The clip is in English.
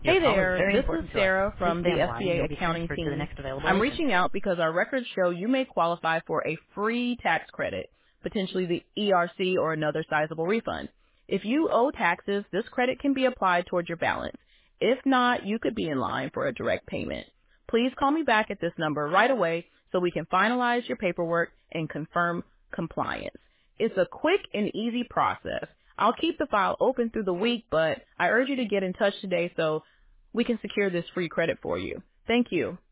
Your Hey call is there, very this is important to us. Sarah Please from stay the on the line and SBA you'll be accounting transferred to the team. next available I'm agent. reaching out because our records show you may qualify for a free tax credit, potentially the ERC or another sizable refund. If you owe taxes, this credit can be applied towards your balance. If not, you could be in line for a direct payment. Please call me back at this number right away so we can finalize your paperwork and confirm compliance. It's a quick and easy process. I'll keep the file open through the week, but I urge you to get in touch today so we can secure this free credit for you. Thank you.